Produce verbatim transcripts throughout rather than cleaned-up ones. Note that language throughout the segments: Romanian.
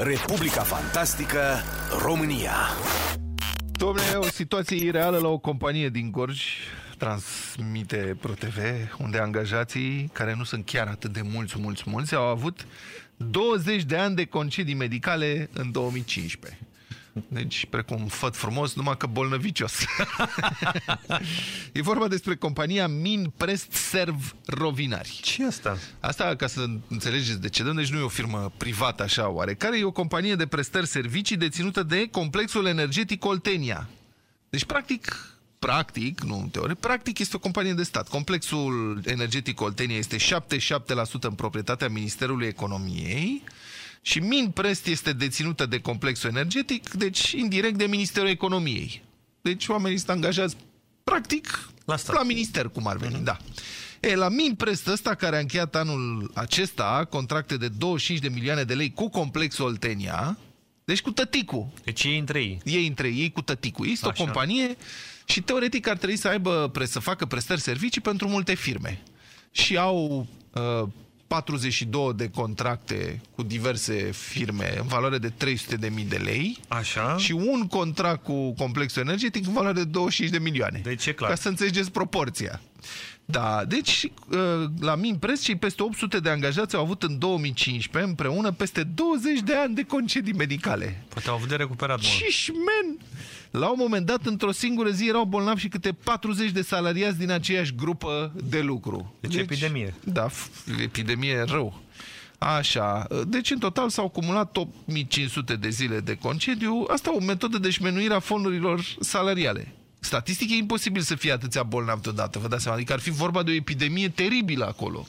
Republica Fantastică România. Dom'le, o situație ireală la o companie din Gorj, transmite ProTV, unde angajații, care nu sunt chiar atât de mulți, mulți, mulți, au avut douăzeci de ani de concedii medicale în două mii cincisprezece. Deci, precum făt frumos, numai că bolnăvicios. E vorba despre compania Minprest Serv Rovinari. Ce asta? Asta, ca să înțelegeți de ce dăm, deci nu e o firmă privată așa oarecare, e o companie de prestări servicii deținută de Complexul Energetic Oltenia. Deci, practic, practic, nu în teorie, practic este o companie de stat. Complexul Energetic Oltenia este șaptezeci și șapte la sută în proprietatea Ministerului Economiei și Minprest este deținută de Complexul Energetic, deci indirect de Ministerul Economiei. Deci oamenii sunt angajați practic la, la minister, cum ar veni, uh-huh. da. E, la Minprest ăsta, care a încheiat anul acesta contracte de douăzeci și cinci de milioane de lei cu Complexul Oltenia, deci cu tăticu. Deci ei între ei. Ei între ei cu tăticu. Este Așa. o companie și teoretic ar trebui să aibă, să facă prestări servicii pentru multe firme. Și au uh, patruzeci și două de contracte cu diverse firme în valoare de trei sute de mii de lei. Așa. Și un contract cu Complexul Energetic în valoare de douăzeci și cinci de milioane. Deci e clar. Ca să înțelegeți proporția. Da, deci la Minprest cei peste opt sute de angajați au avut în două mii cincisprezece împreună peste douăzeci de ani de concedii medicale. Poate au avut de recuperat mult. Cișmen! La un moment dat, într-o singură zi, erau bolnavi și câte patruzeci de salariați din aceeași grupă de lucru. Deci, deci epidemie. Da, epidemie rău. Așa, deci în total s-au acumulat opt mii cinci sute de zile de concediu. Asta e o metodă de șmenuire a fondurilor salariale. Statistic e imposibil să fie atâția bolnavi deodată, vă dați seama, adică ar fi vorba de o epidemie teribilă acolo.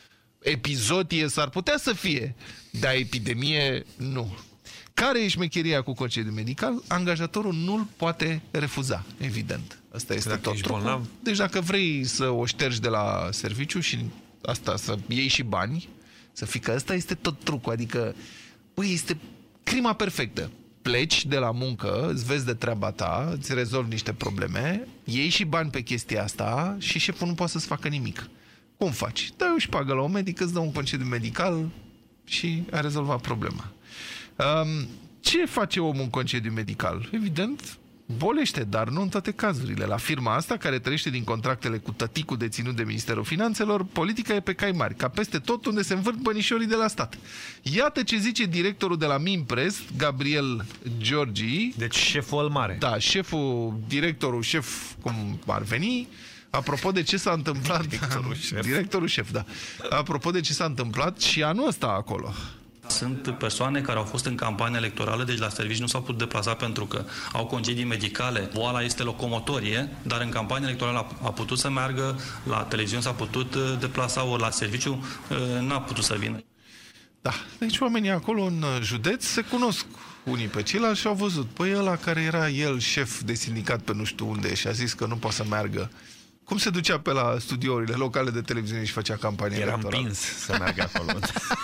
Epizodie s-ar putea să fie, dar epidemie nu. Care e șmecheria cu concediu medical? Angajatorul nu-l poate refuza, evident. Asta este dacă tot trucul. Deci dacă vrei să o ștergi de la serviciu și asta, să iei și bani, să fii că ăsta este tot trucul, adică, băi, este crima perfectă. Pleci de la muncă, îți vezi de treaba ta, îți rezolvi niște probleme, iei și bani pe chestia asta și șeful nu poate să-ți facă nimic. Cum faci? Dă o șpagă la un medic, îți dă un concediu medical și a rezolvat problema. Um, ce face omul în concediu medical? Evident, bolește, dar nu în toate cazurile. La firma asta, care trăiește din contractele cu tăticul deținut de Ministerul Finanțelor, politica e pe cai mari, ca peste tot unde se învârt bănișorii de la stat. Iată ce zice directorul de la Minprest, Gabriel Georgi. Deci șeful mare. Da, șeful, directorul șef, cum ar veni. Apropo de ce s-a întâmplat... Directorul șef. Directorul șef, da. Apropo de ce s-a întâmplat și anul ăsta acolo. Sunt persoane care au fost în campanie electorală, deci la serviciu nu s-au putut deplasa pentru că au concedii medicale. Boala este locomotorie, dar în campanie electorală a, a putut să meargă, la televiziune s-a putut deplasa, ori la serviciu n-a putut să vină. Da, deci oamenii acolo în județ se cunosc unii pe ceilalți și au văzut. Păi ăla care era el șef de sindicat pe nu știu unde și a zis că nu poate să meargă. Cum se ducea pe la studiourile locale de televiziune și făcea campanie Era electorală? împins să meargă acolo.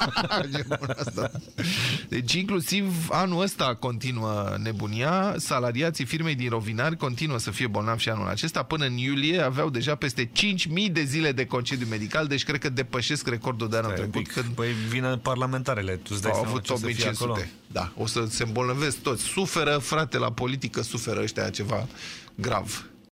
Deci inclusiv anul ăsta continuă nebunia. Salariații firmei din Rovinari continuă să fie bolnavi și anul acesta. Până în iulie aveau deja peste cinci mii de zile de concediu medical, deci cred că depășesc recordul de anul trecut. Când păi vine parlamentarele, tu îți dai au avut opt mii cinci sute. Da, o să se îmbolnăvesc toți. Suferă, frate, la politică suferă ăștia ceva grav.